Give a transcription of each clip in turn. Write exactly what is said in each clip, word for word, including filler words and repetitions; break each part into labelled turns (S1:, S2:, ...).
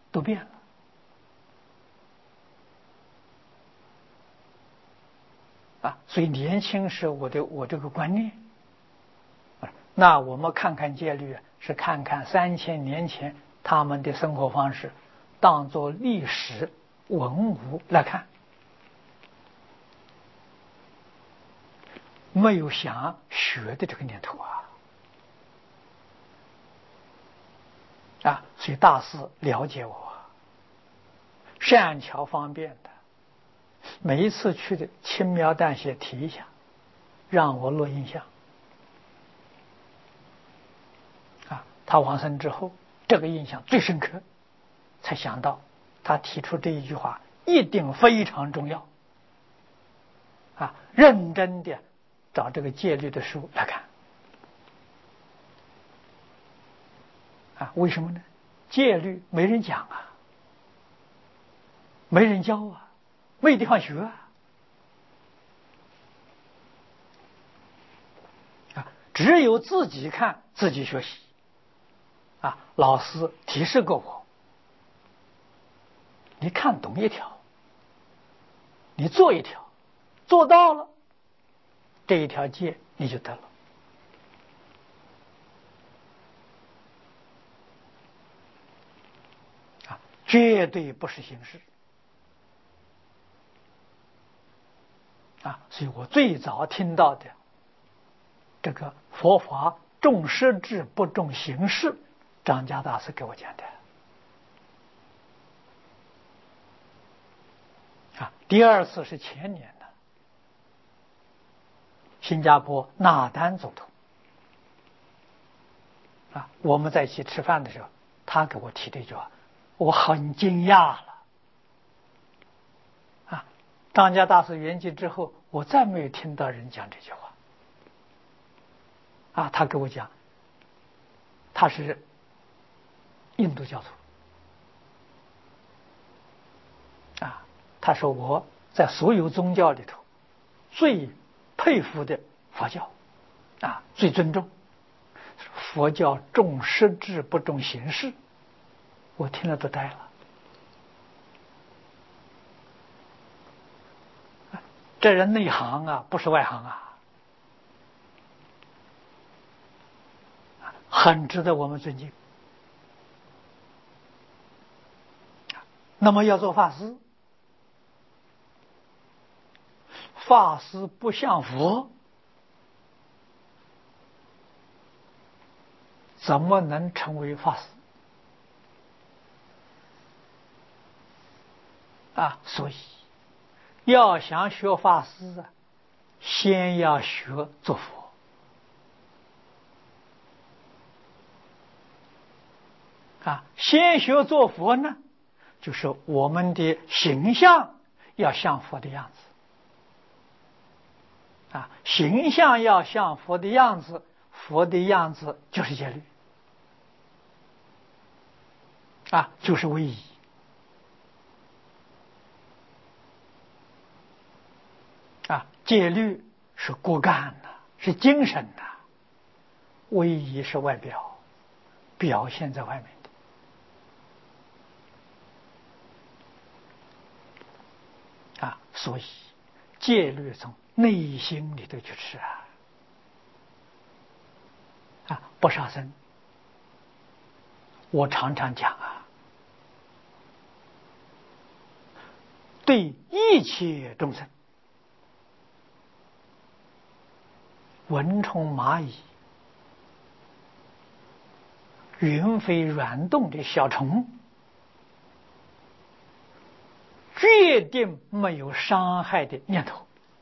S1: 都变了。啊，所以年轻时我的我这个观念，那我们看看戒律，是看看三千年前他们的生活方式，当作历史文物来看，没有想学的这个念头啊。啊，所以大师了解我，善巧方便的，每一次去的轻描淡写提一下，让我落印象。啊，他往生之后，这个印象最深刻，才想到他提出这一句话一定非常重要。啊，认真的找这个戒律的书来看。啊，为什么呢？戒律没人讲啊，没人教啊，没地方学啊。啊，只有自己看，自己学习。啊，老师提示过我，你看懂一条，你做一条，做到了，这一条戒你就得了。啊，绝对不是形式。啊，所以我最早听到的这个佛法重实质不重形式，张家大师给我讲的。啊，第二次是前年的，新加坡纳丹总统。啊，我们在一起吃饭的时候，他给我提这句话，我很惊讶了。啊，张家大师圆寂之后，我再没有听到人讲这句话。啊，他给我讲，他是印度教徒。啊，他说我在所有宗教里头最佩服的佛教，啊，最尊重佛教，重实质不重形式。我听了都呆了。这人内行啊，不是外行啊，很值得我们尊敬。那么要做法师，法师不像佛，怎么能成为法师？啊，所以要想学法师啊，先要学做佛。啊，先学做佛呢，就是我们的形象要像佛的样子。啊，形象要像佛的样子，佛的样子就是戒律。啊，就是威仪。啊，戒律是骨干的，是精神的，威仪是外表，表现在外面的。啊，所以戒律从内心里头去吃啊。啊，不杀生，我常常讲啊，对一切众生，蚊虫蚂蚁、云飞软动的小虫，决定没有伤害的念头，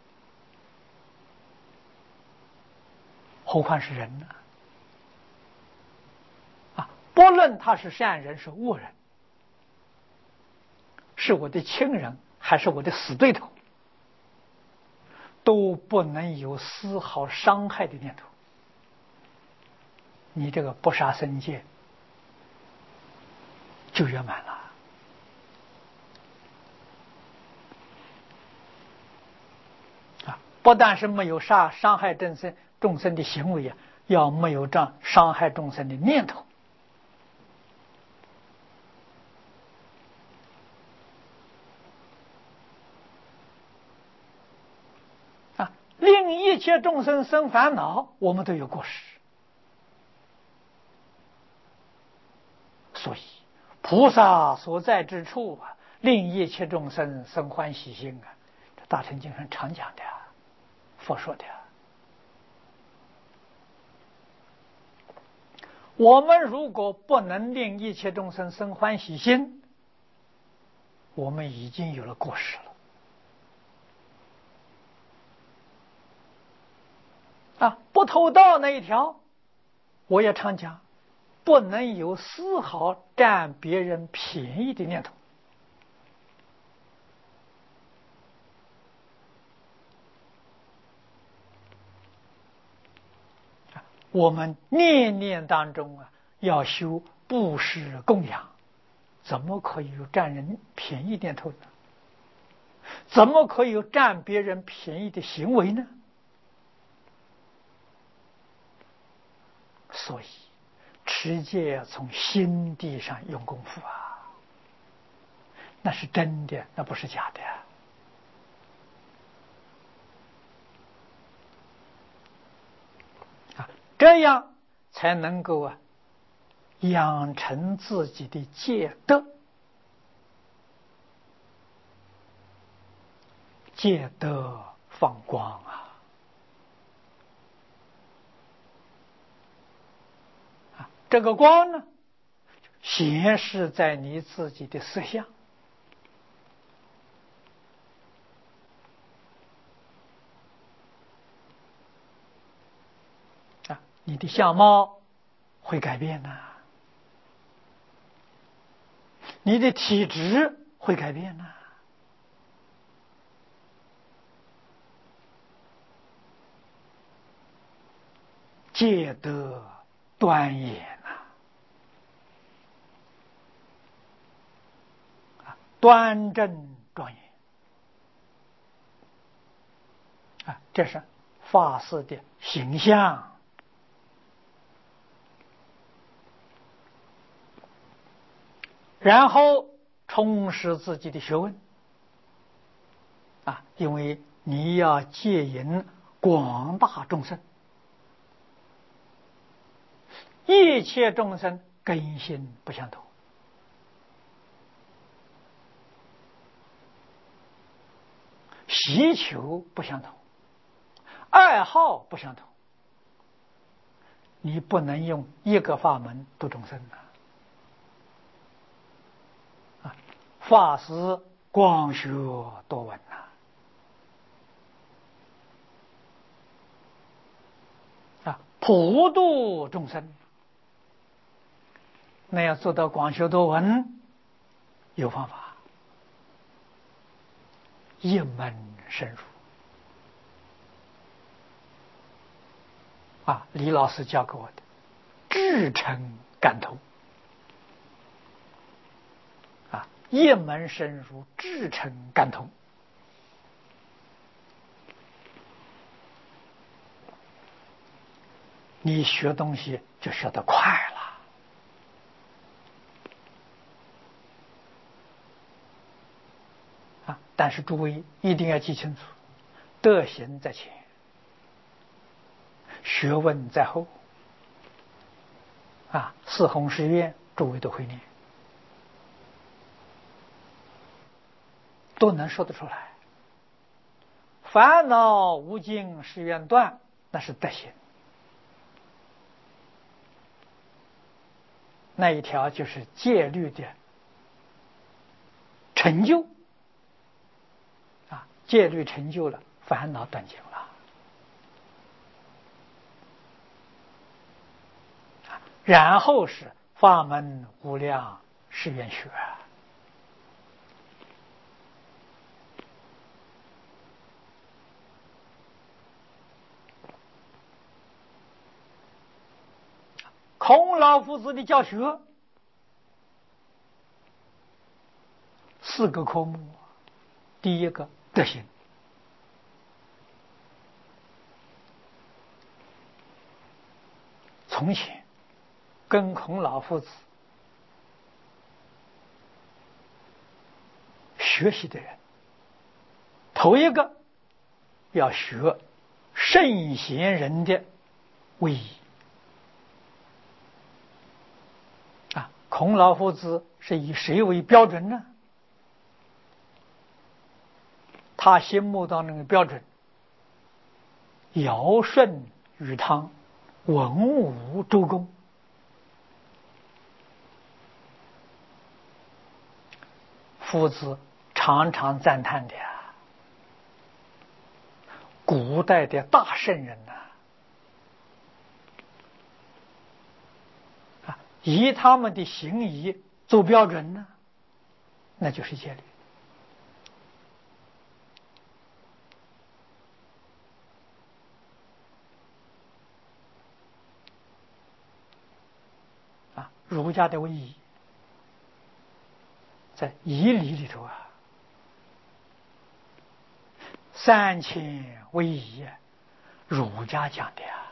S1: 何况是人呢？啊，不论他是善人是恶人，是我的亲人还是我的死对头，都不能有丝毫伤害的念头。你这个不杀生戒就圆满了。啊，不但是没有杀伤害众生众生的行为啊，要没有这样伤害众生的念头。 令一切众生生烦恼，我们都有过失。所以菩萨所在之处啊，令一切众生生欢喜心啊，这大乘经上常讲的，佛说的。我们如果不能令一切众生生欢喜心，我们已经有了过失了啊！不偷盗那一条，我也常讲，不能有丝毫占别人便宜的念头。我们念念当中啊，要修布施供养，怎么可以有占人便宜念头呢？怎么可以有占别人便宜的行为呢？所以持戒从心地上用功夫啊，那是真的，那不是假的啊！这样才能够啊养成自己的戒德。戒德放光啊！啊，这个光呢，显示在你自己的色相啊，你的相貌会改变呐、啊，你的体质会改变呐、啊。戒德端严呐、啊，端正庄严啊，这是法师的形象。然后充实自己的学问啊，因为你要戒引广大众生。一切众生根性不相同，需求不相同，爱好不相同，你不能用一个法门度众生啊！啊，法师广学多闻呐，啊，普度众生。那要做到广学多闻，有方法，一门深入啊！李老师教给我的，至诚感通啊，一门深入，至诚感通，你学东西就学得快了。啊！但是诸位一定要记清楚，德行在前，学问在后。啊，四弘誓愿，诸位都会念，都能说得出来。烦恼无尽誓愿断，那是德行。那一条就是戒律的成就啊，戒律成就了，烦恼断尽了。然后是法门无量誓愿学，孔老夫子的教学四个科目，第一个德行，从前跟孔老夫子学习的人，头一个要学圣贤人的威仪啊。孔老夫子是以谁为标准呢？他心目当中的标准，尧舜禹汤文武周公，夫子常常赞叹的呀，古代的大圣人呐、啊，以他们的行仪做标准呢，那就是戒律。啊，儒家的威仪，在仪礼里头啊，三千威仪啊，儒家讲的呀。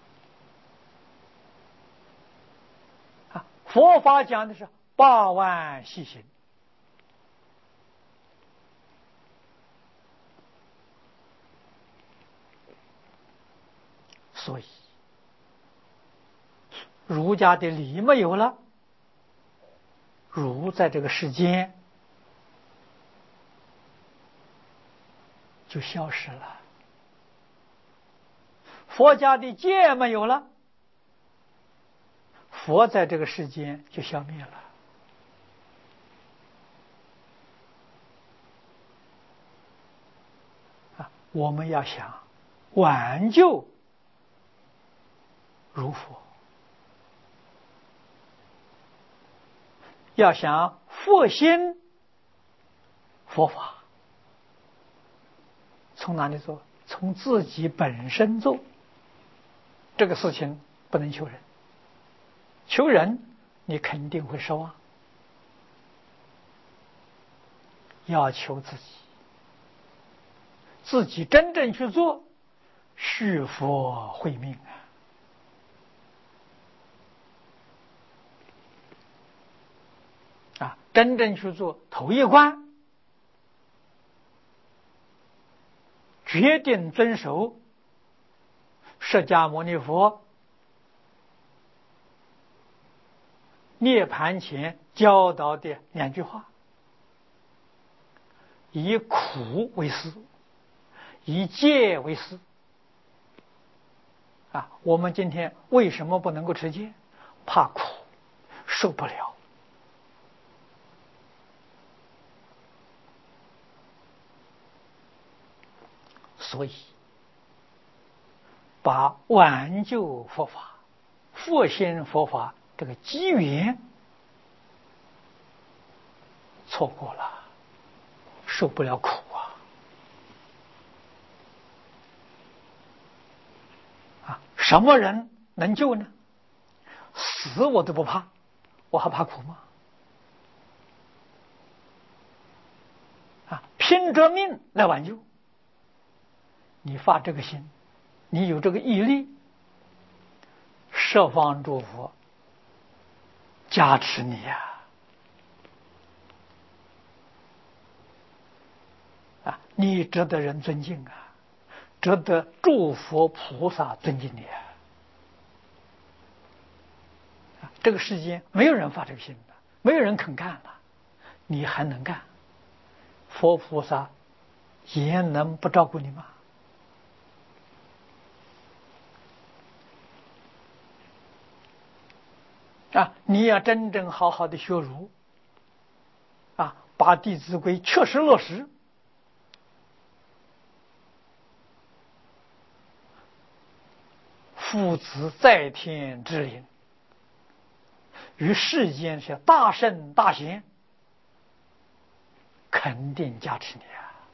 S1: 啊，佛法讲的是八万细行。所以，儒家的礼没有了，儒在这个世间就消失了；佛家的戒没有了，佛在这个世间就消灭了。啊，我们要想挽救儒佛，要想复兴佛法，从哪里做？从自己本身做。这个事情不能求人，求人你肯定会失望。要求自己，自己真正去做，续佛慧命啊！啊，真正去做头一关，决定遵守释迦牟尼佛涅盘前教导的两句话：以苦为师，以戒为师。啊，我们今天为什么不能够持戒？怕苦，受不了。所以，把挽救佛法、复兴佛法这个机缘错过了，受不了苦啊！啊，什么人能救呢？死我都不怕，我还怕苦吗？啊，拼着命来挽救。你发这个心，你有这个毅力，十方诸佛加持你呀！啊，你值得人尊敬啊，值得诸佛菩萨尊敬你啊！啊，这个世间没有人发这个心的，没有人肯干了，你还能干，佛菩萨也能不照顾你吗？啊，你要真正好好的学儒，啊，把《弟子规》确实落实，父子在天之灵，于世间是大圣大贤，肯定加持你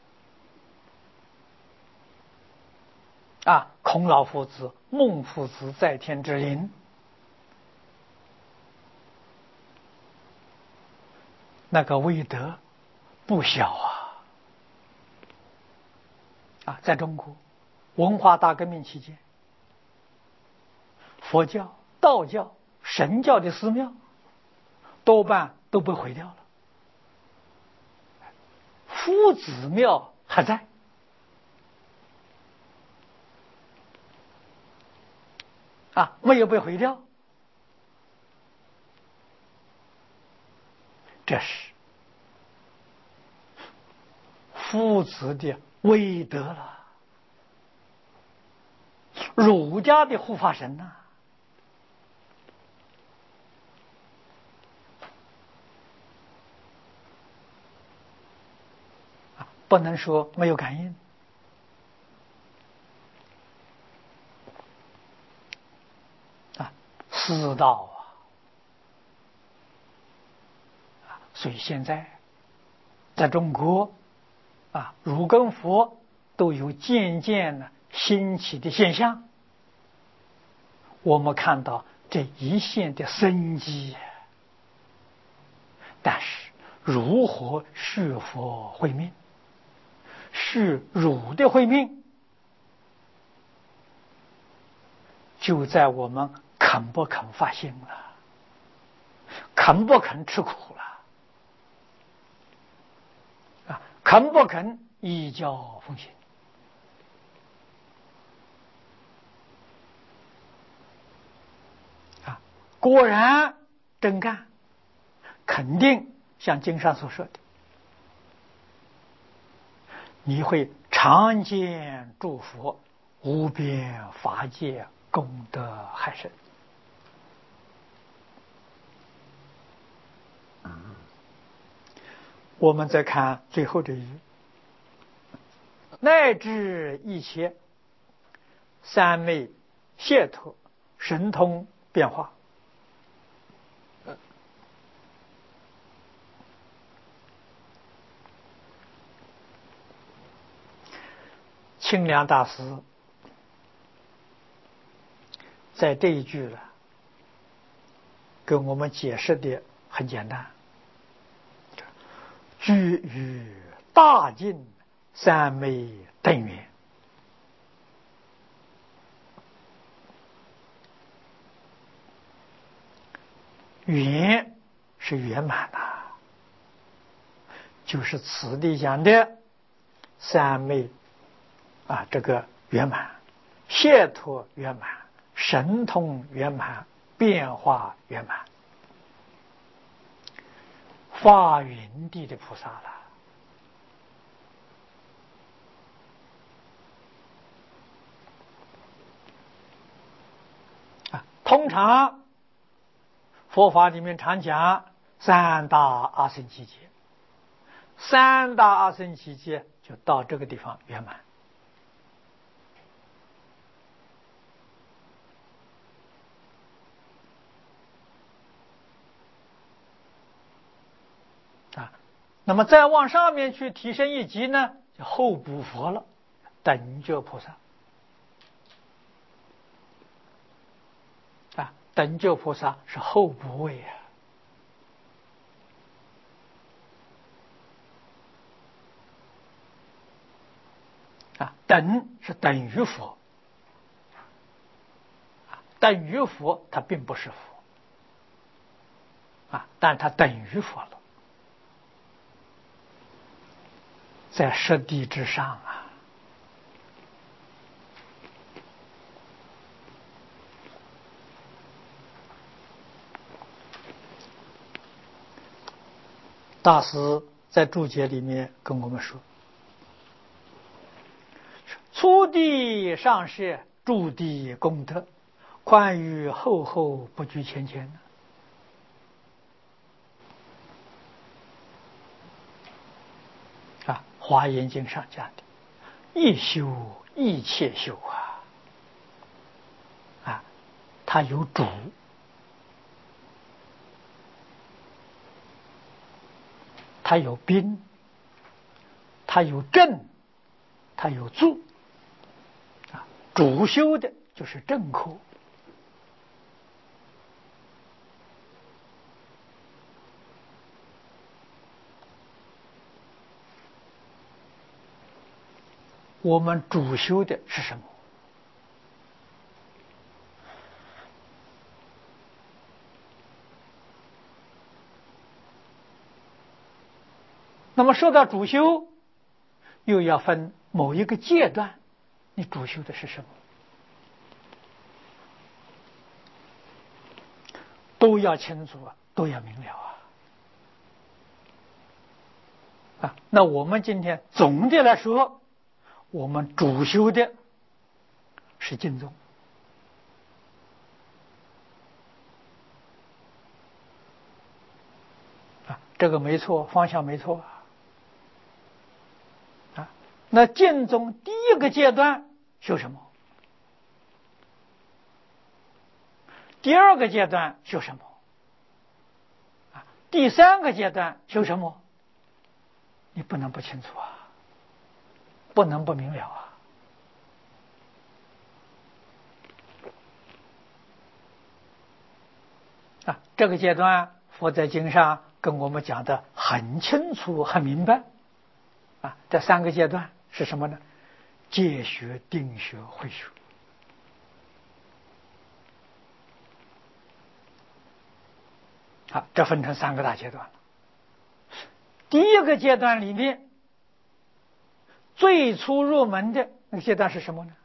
S1: 啊！啊，孔老夫子、孟夫子在天之灵，那个威德不小啊！啊，在中国文化大革命期间，佛教、道教、神教的寺庙多半都被毁掉了，夫子庙还在。 啊，没有被毁掉，这是夫子的威德了，儒家的护法神呐、啊，不能说没有感应。啊，世道啊，所以现在在中国啊，儒跟佛都有渐渐的兴起的现象。我们看到这一线的生机，但是如何续佛慧命，续儒的慧命，就在我们肯不肯发心了，肯不肯吃苦了，啊，肯不肯依教奉行。啊，果然真干，肯定像经上所说的，你会常见诸佛无边法界功德海深。我们再看最后这一句，乃至一切三昧解脱神通变化。清凉大师在这一句呢，跟我们解释的很简单，居于大尽三昧等缘。圆是圆满呐、啊，就是此地讲的三昧啊，这个圆满，解脱圆满，神通圆满，变化圆满，发云地的菩萨了。啊，通常佛法里面常讲三大阿僧祇劫，三大阿僧祇劫就到这个地方圆满。啊，那么再往上面去提升一级呢，就后补佛了，等觉菩萨。啊，等觉菩萨是后补位啊。啊，等是等于佛，等于佛它并不是佛，啊，但它等于佛了，在实地之上啊。大师在注解里面跟我们说，初地上摄，诸地功德，宽于厚厚，不拘前前。啊，华严经上讲的，一修一切修啊，啊，它有主，它有宾，它有正，它有助。啊，主修的就是正科。我们主修的是什么？那么说到主修，又要分某一个阶段，你主修的是什么？ 都要清楚啊，都要明了啊。啊，那我们今天总的来说，我们主修的是净宗啊，这个没错，方向没错啊。那净宗第一个阶段修什么？第二个阶段修什么？啊，第三个阶段修什么？你不能不清楚啊，不能不明了啊。啊，这个阶段佛在经上跟我们讲的很清楚、很明白。啊，这三个阶段是什么呢？戒学、定学、慧学。啊，这分成三个大阶段了。第一个阶段里面，最初入门的那个阶段是什么呢？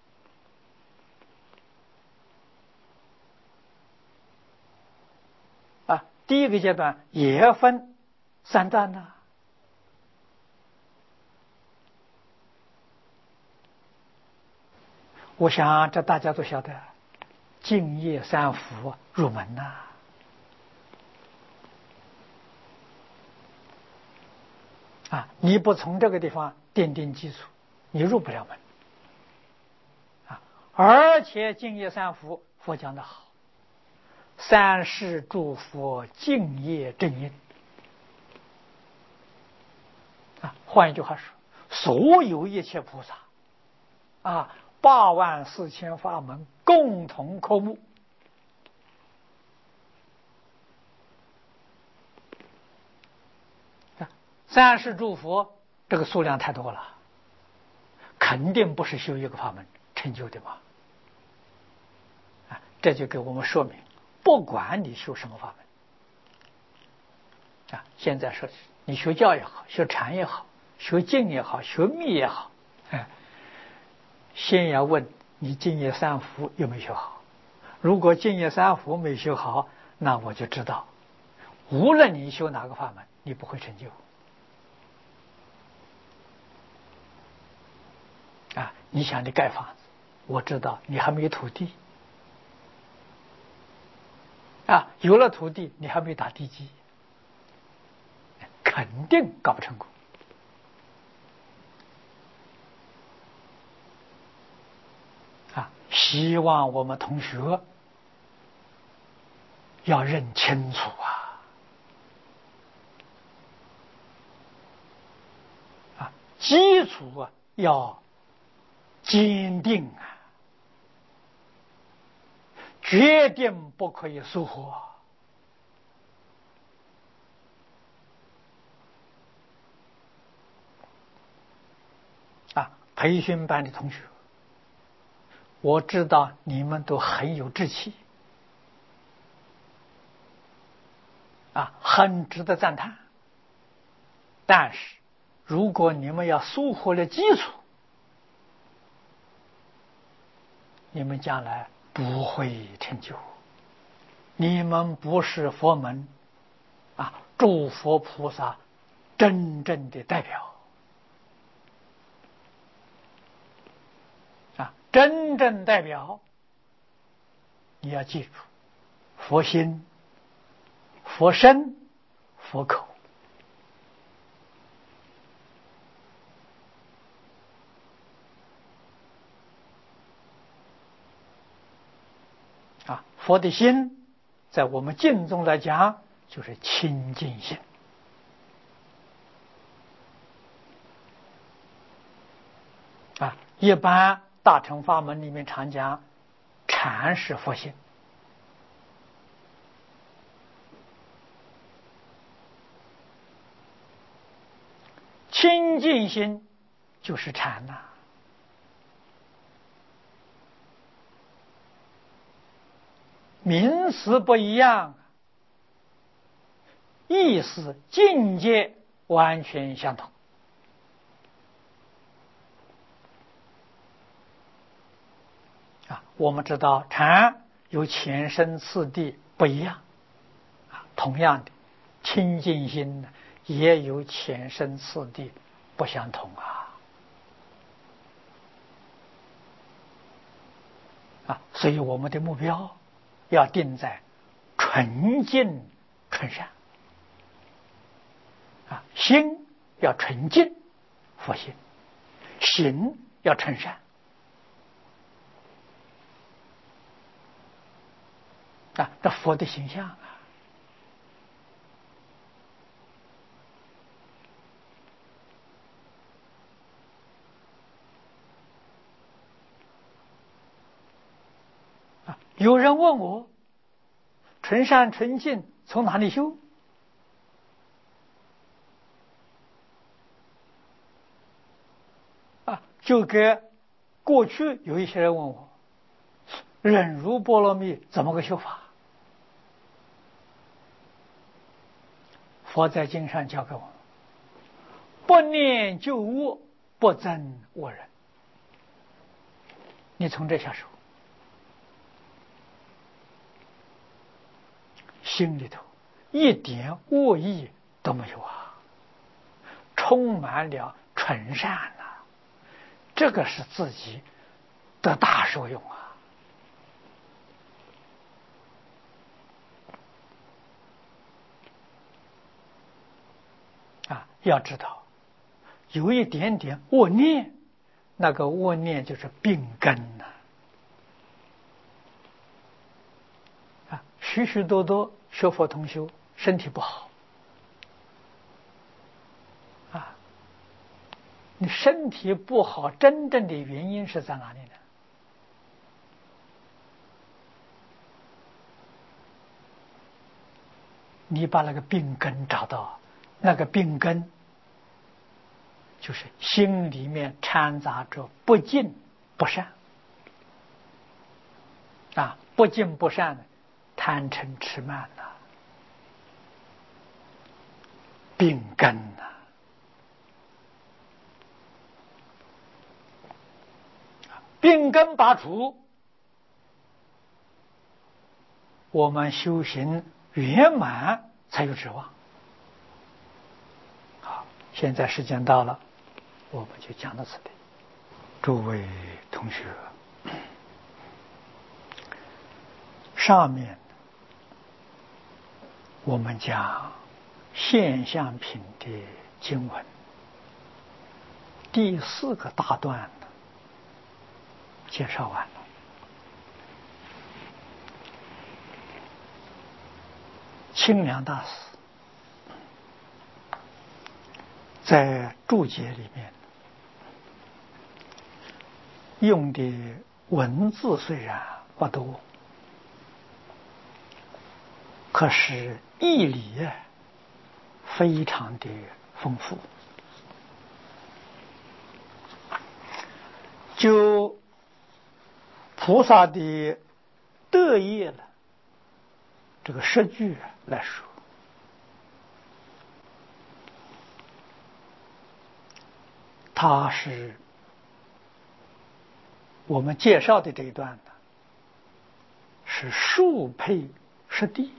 S1: 啊，第一个阶段也分三段呢。我想这大家都晓得，净业三福入门呐。啊，你不从这个地方奠定基础，你入不了门。啊，而且净业三福佛讲的好，三世诸佛净业正因。啊，换一句话说，所有一切菩萨，啊，八万四千法门共同科目。三世诸佛这个数量太多了，肯定不是修一个法门成就的嘛。啊，这就给我们说明，不管你修什么法门，啊，现在说你学教也好，学禅也好，学净也好，学密也好，哎，先要问你净业三福有没有学好。如果净业三福没修好，那我就知道，无论你修哪个法门，你不会成就。啊，你想你盖房子，我知道你还没有土地，啊，有了土地你还没打地基，肯定搞不成功。啊，希望我们同学要认清楚啊！啊，基础啊要坚定啊，决定不可以疏忽。啊，培训班的同学，我知道你们都很有志气，啊，很值得赞叹。但是，如果你们要疏忽了基础，你们将来不会成就。你们不是佛门啊，诸佛菩萨真正的代表啊，真正代表，你要记住，佛心、佛身、佛口。啊，佛的心，在我们净宗来讲，就是清净心。啊，一般大乘法门里面常讲，禅是佛心。清净心就是禅呐、啊。名词不一样，意思境界完全相同。啊，我们知道禅有前生次第不一样， 同样的，清净心呢也有浅深次第不相同啊啊！所以我们的目标要定在纯净纯善啊，心要纯净，佛心；行要纯善啊，这佛的形象啊。有人问我，纯善纯净从哪里修？啊，就跟过去有一些人问我，忍辱波罗蜜怎么个修法？佛在经上教给我们：不念旧恶，不增恶人。你从这下手，心里头一点恶意都没有啊，充满了纯善呐、啊，这个是自己得大受用啊！啊，要知道，有一点点恶念，那个恶念就是病根呐、啊！啊，许许多多学佛同修身体不好，啊，你身体不好，真正的原因是在哪里呢？你把那个病根找到，那个病根就是心里面掺杂着不净不善啊，不净不善的贪嗔痴慢呐、啊，病根呐、啊，病根拔除，我们修行圆满才有指望。好，现在时间到了，我们就讲到这里。诸位同学，上面我们讲现象品的经文第四个大段介绍完了。清凉大师在注解里面用的文字虽然不多，可是义理非常的丰富。就菩萨的德业了这个诗句来说，它是我们介绍的这一段呢，是数配诗地，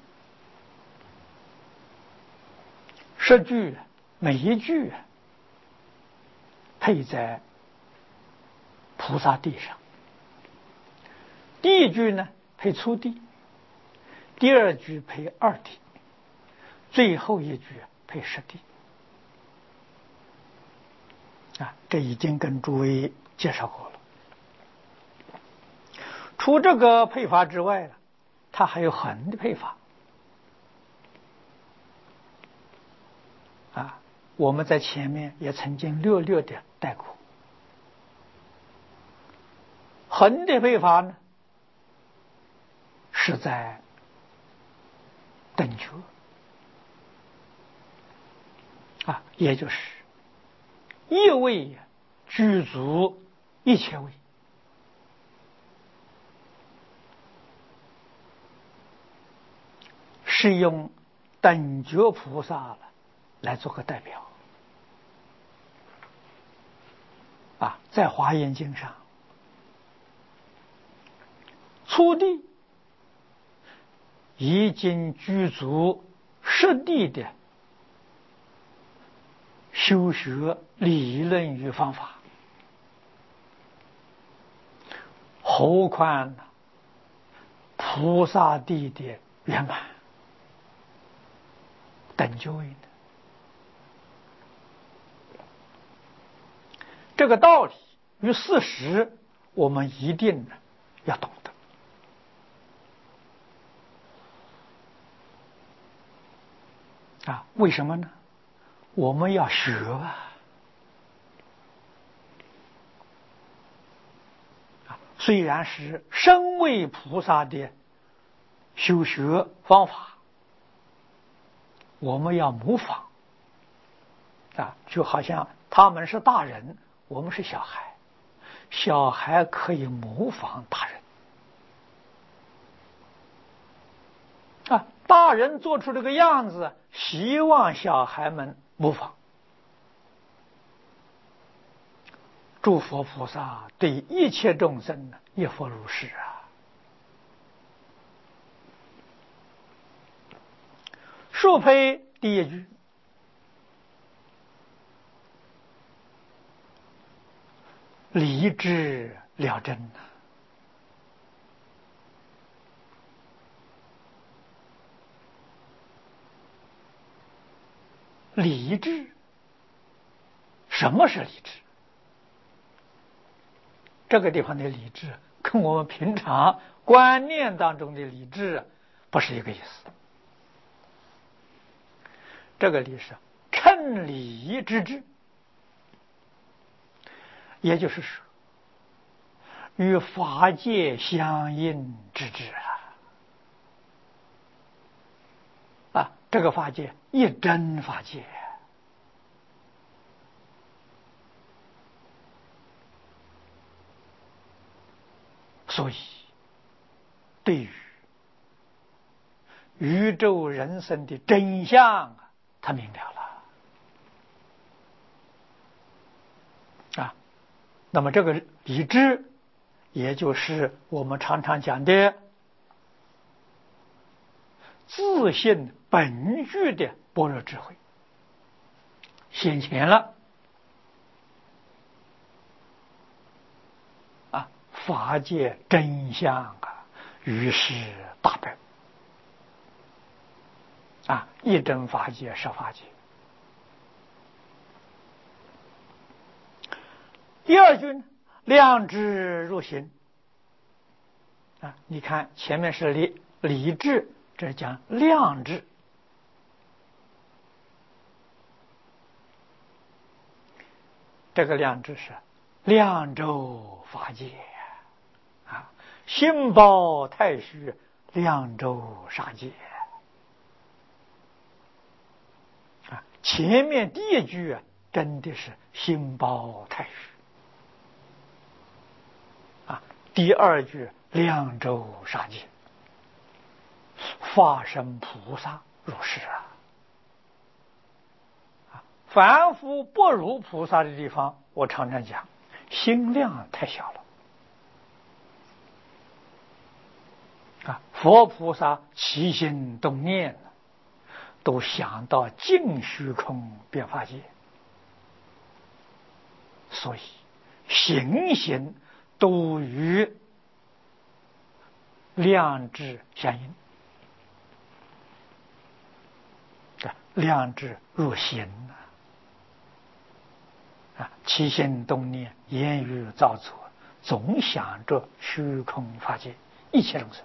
S1: 诗句每一句配在菩萨地上，第一句呢配粗地，第二句配二地，最后一句配实地啊，这已经跟诸位介绍过了。除这个配法之外呢，它还有横的配法啊，我们在前面也曾经略略的带过。横的配法呢，是在等觉啊，也就是一位具足一切位，是用等觉菩萨来做个代表啊，在华严经上，初地已经具足实地的修学理论与方法，何况呢菩萨地的圆满等觉位呢？这个道理与事实，我们一定要懂得啊！为什么呢？我们要学啊！虽然是身为菩萨的修学方法，我们要模仿啊，就好像他们是大人，我们是小孩，小孩可以模仿大人啊，大人做出这个样子，希望小孩们模仿。诸佛菩萨对一切众生亦复如是啊。数胚第一句，理智了真呐。理智，什么是理智？这个地方的理智跟我们平常观念当中的理智不是一个意思。这个理是称理之智，也就是说与法界相应之智啊！啊，这个法界一真法界，所以对于宇宙人生的真相啊，他明了了啊。那么这个理智，也就是我们常常讲的自性本具的般若智慧显现了啊，法界真相啊，于是大白啊，一真法界是法界。第二句呢，量知入心啊，你看前面是理理智，这讲量知。这个量知是量周法界啊，心包太虚，量周杀界啊。前面第一句啊，真的是心包太虚啊，第二句量周杀界，化身菩萨如是啊。凡夫不如菩萨的地方，我常常讲，心量太小了啊！佛菩萨起心动念，都想到净虚空变法界，所以行行都与量知相应，量知入心啊，起心动念，言语造作，总想着虚空法界一切众生。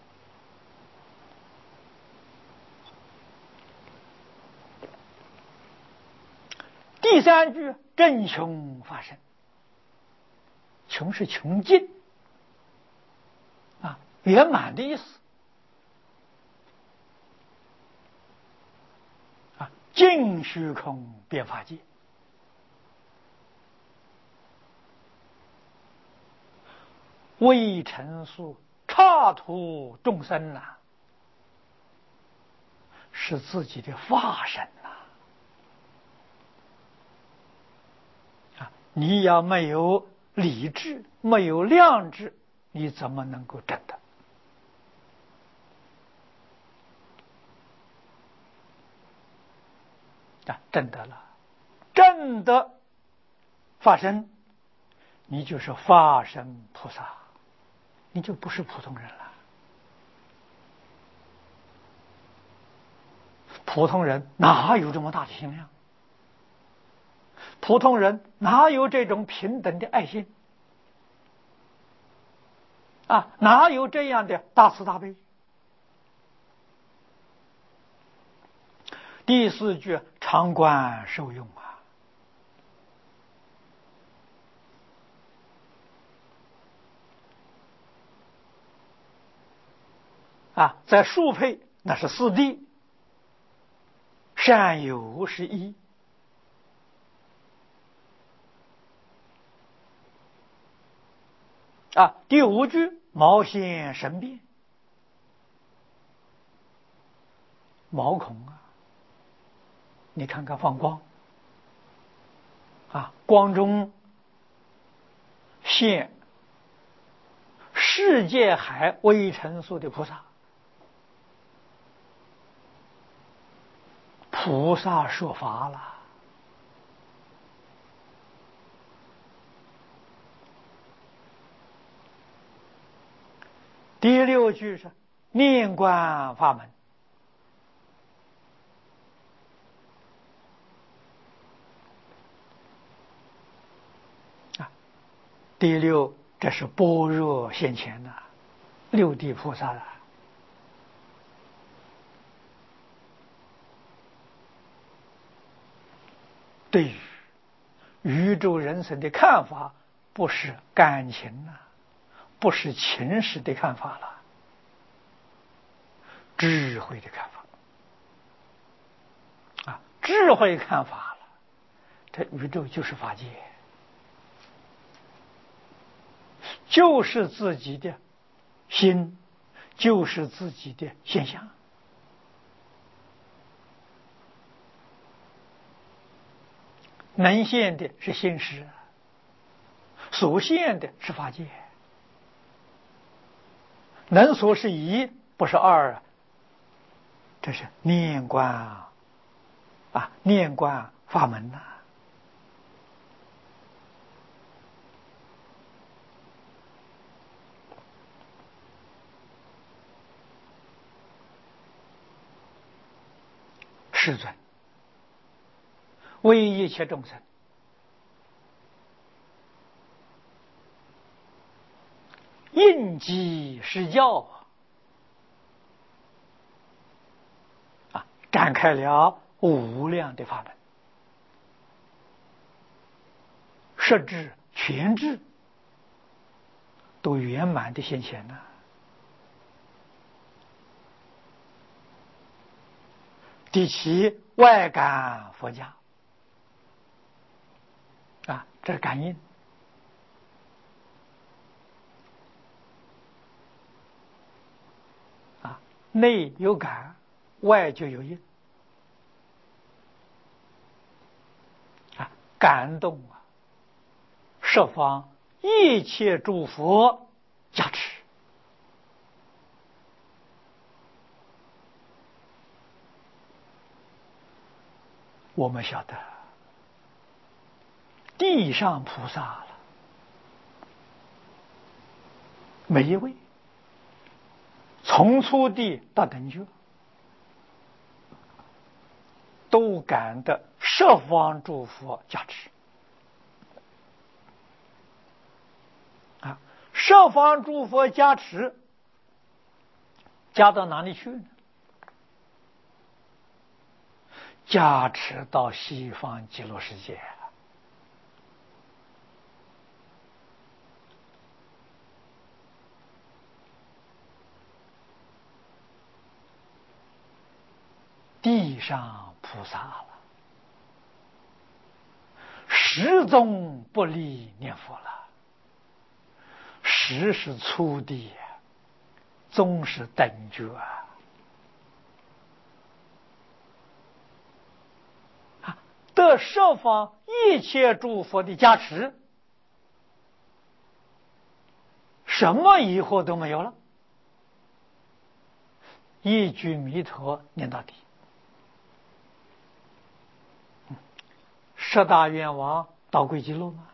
S1: 第三句正穷法身，穷是穷尽啊，圆满的意思啊，尽虚空变法界。为尘数刹图众生呐、啊，是自己的法身呐、啊！啊，你要没有理智，没有量智，你怎么能够证得？ 啊，证得了，证得法身，你就是法身菩萨，你就不是普通人了。普通人哪有这么大的心量？普通人哪有这种平等的爱心？啊，哪有这样的大慈大悲？第四句常观受用啊，啊，在数配那是四谛，善有是一。啊，第五句毛现神变，毛孔啊，你看看放光啊，光中现世界海微尘数的菩萨，菩萨说法了。第六句是念观法门，啊，第六这是般若现前的六地菩萨了。对于宇宙人生的看法，不是感情啊，不是情识的看法了，智慧的看法啊，智慧看法了，这宇宙就是法界，就是自己的心，就是自己的现象。能现的是心识，所现的是法界。能所是一，不是二啊，这是念观啊，啊，念观法门呐、啊。世尊为一切众生应机施教啊，展开了无量的法门，设智全智都圆满的现前了。第七外感佛家啊，这是感应啊，内有感，外就有应啊，感动啊，十方一切诸佛加持。我们晓得地上菩萨了，每一位从初地到等觉，都感得十方诸佛加持啊！十方诸佛加持，加到哪里去呢？加持到西方极乐世界。地上菩萨了，始终不离念佛了。始是初地，终是等觉啊！得十方一切诸佛的加持，什么疑惑都没有了，一句弥陀念到底。 十大愿王导归极乐吗？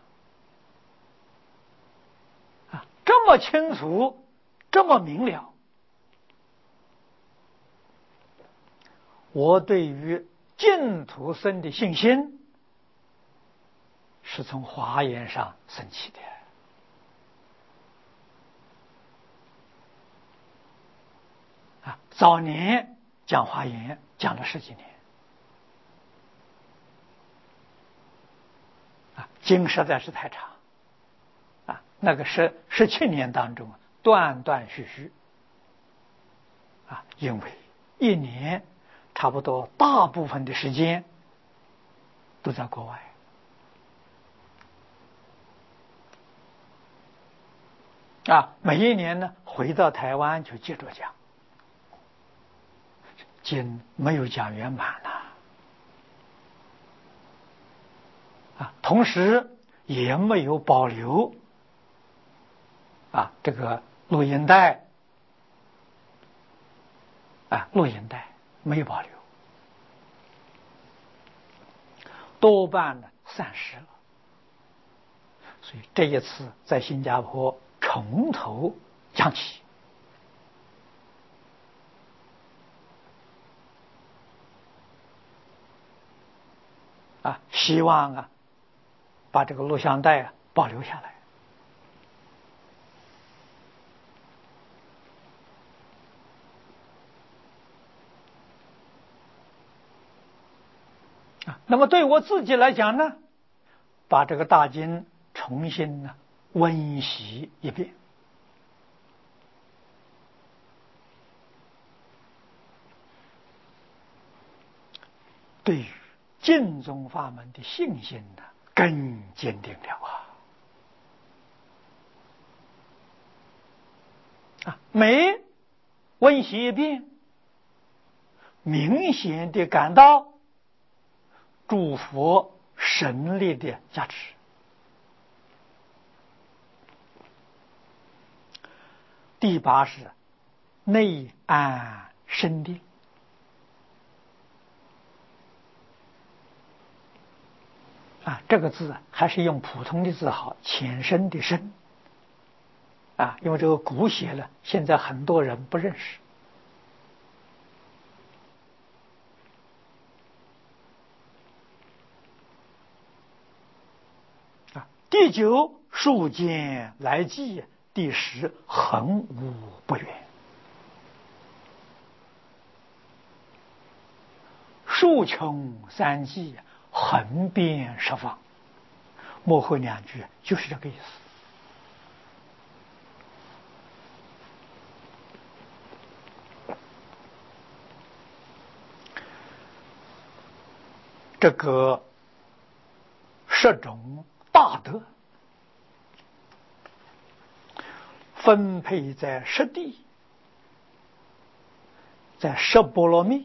S1: 啊，这么清楚，这么明了。我对于净土僧的信心是从华严上升起的。啊，早年讲华严讲了十几年，啊，经实在是太长，啊，那个十十七年当中断断续续，啊，因为一年差不多大部分的时间都在国外，啊，每一年呢回到台湾就接着讲。经没有讲圆满了，啊，同时也没有保留啊这个录音带，啊录音带没有保留，多半呢散失了。所以这一次在新加坡从头讲起。啊，希望啊，把这个录像带啊保留下来。啊，那么对我自己来讲呢，把这个大经重新呢温习一遍。对于净宗法门的信心呢，更坚定了啊！啊，每温习一遍，明显的感到诸佛神力的加持。第八是内安身定。啊，这个字还是用普通的字好，浅深的深。啊，因为这个古写了，现在很多人不认识。啊，第九数间来计，第十恒无不远。数穷三际，横遍十方，末后两句就是这个意思。这个十种大德分配在十地，在十波罗蜜。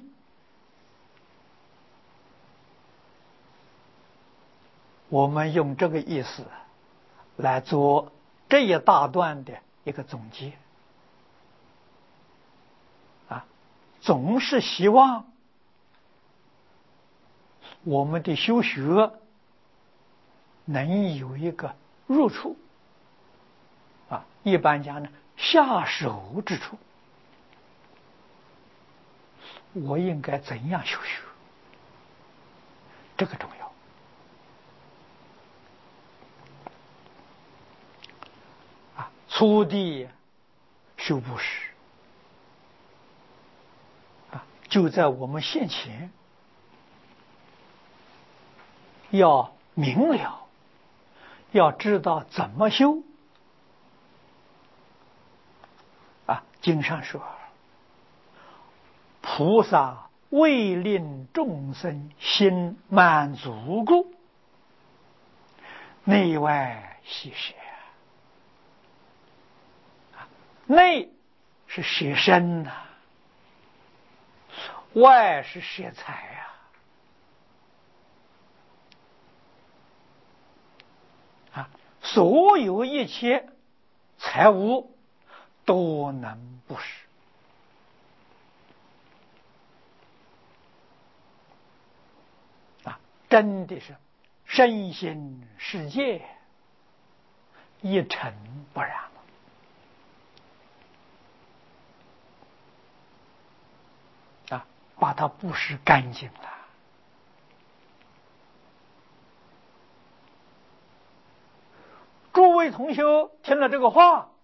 S1: 我们用这个意思来做这一大段的一个总结。啊，总是希望我们的修学能有一个入处，啊，一般讲呢，下手之处。我应该怎样修学？这个重要。啊，初地修布施，啊，就在我们现前。要明了，要知道怎么修。啊，经上说，菩萨为令众生心满足故，内外悉舍。内是舍身呐、啊，外是舍财啊。啊，所有一切财物都能布施。啊，真的是身心世界一尘不染了啊，把它布施干净了。诸位同修听了这个话，